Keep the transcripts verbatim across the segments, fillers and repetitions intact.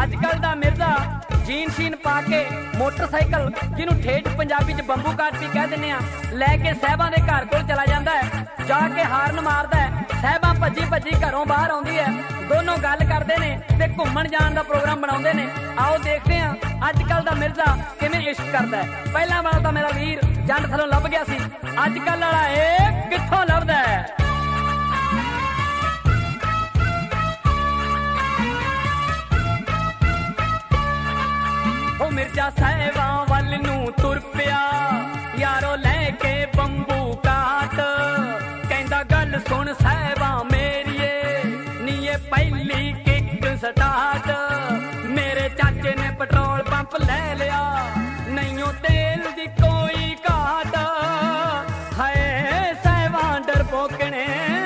अजकल दा मिर्जा जीन शीन पा के मोटरसाइकिल जिन्हों ठेठ पंजाबी च बंबू काट भी कह दिंदे आ लैके साहिबां दे घर कोल चला जांदा है, जाके हारन मारदा है, साहिबां भज्जी भज्जी घरों बाहर आउंदी है, दोनों गल करदे ने ते घुम्मण जाण दा प्रोग्राम बनाउंदे ने। आओ देखते हैं अजकल दा मिर्जा किवें इश्क करदा है। पहला वाला तां मेरा वीर जंड थल्लों लभ गया सी, अजकल वाला ए कित्थों लभदा है। मिर्जा साहिबां वल नूं तुर पिया यारो लैके बंबू काट, कहंदा गल सुन साहिबां मेरीए नी ये पहली किक स्टार्ट। मेरे चाचे ने पेट्रोल पंप ले लिया नहीं तेल दी कोई घाट, हाय साहिबां डरपोकने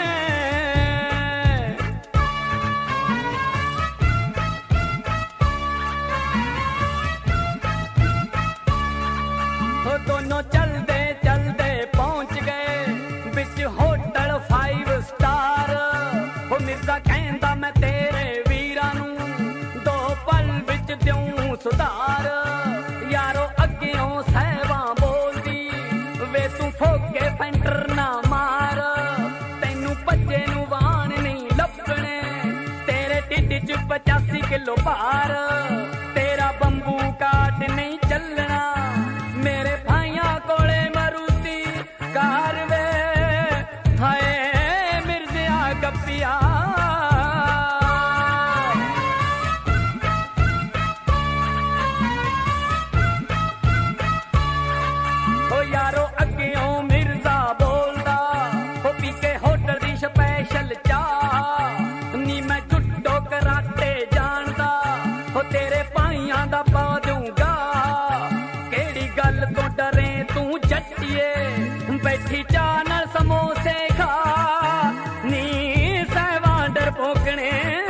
दोनों चलदे चलदे पहुंच गए बिच होटल फाइव स्टार। वो मिर्जा कहंदा मैं तेरे वीरां नूं दो पल बिच द्यूं सुधार। यारो अग्गियों साहिबां बोलदी वे तू फोके फैंटर ना मार, तैनू भज्जे नूं वाहन नहीं लभणे, तेरे ढिड च पचासी किलो भार, तेरा बंबू काट नहीं चलना, मेरे भाइयां कोले मरूती कार वे, हाय मिर्जिया गप्पिया। ओ यारो अग्गियों मिर्जा बोलदा ओ पी के होटल दी स्पैशल चाह, नी मैं जुट्टो कराटे जानदा ओ तेरे भाइयां दा पा दूंगा, गल तो डरे तू जट्टिए बैठी चाह नाल समोसे खा, नी साहिबां डरपोकने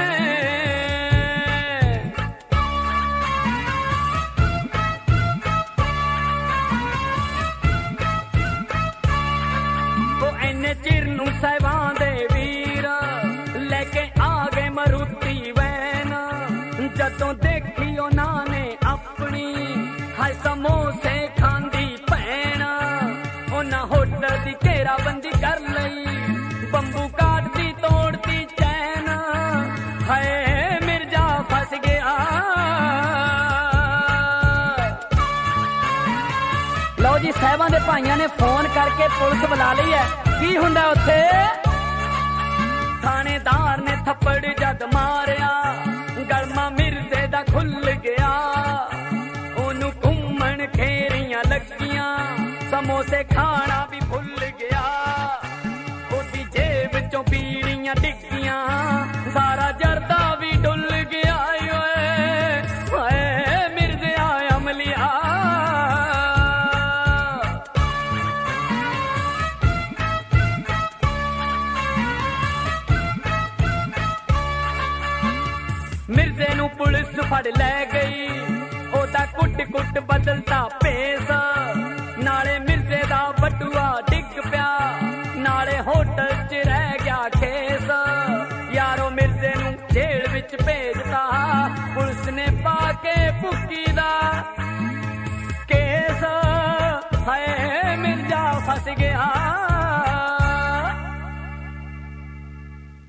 वो इन्ने चिर नूं साहिबां दे वीर लेके आ गए मरूती वैन। जदों देखी उन्हां ने अपनी हाय समोसे खांदी भैन, उन्हां होटल दी घेराबंदी कर लई, बंबू काट दी तोड़ती चैन, हाय मिर्जा फस गया। लो जी साहिबां दे भाइयां ने फोन करके पुलिस बुला ली है। की हुंदा उत्थे? थानेदार ने थप्पड़ जद मारिया गलमा मिर्जे दा खुल गया, ओनू घूमन खेरियां लगियां, समोसे खाना भी भुल गया, ओदी जेब चों बीड़ियां डिगियां, सारा जरदा भी डुल गया, हाय मिर्जिया अमलिया। मिर्जे नू पुलिस फड़ ले गई, ओदा कुट कुट बदलता पेस, नाले मिर्जे दा बटुआ डिग पिया, नाले होटल च रह गया खेस। यारो मिर्जे नू जेल विच भेजता पुलिस ने पाके भुक्की दा केस, हाय मिर्जा फस गया।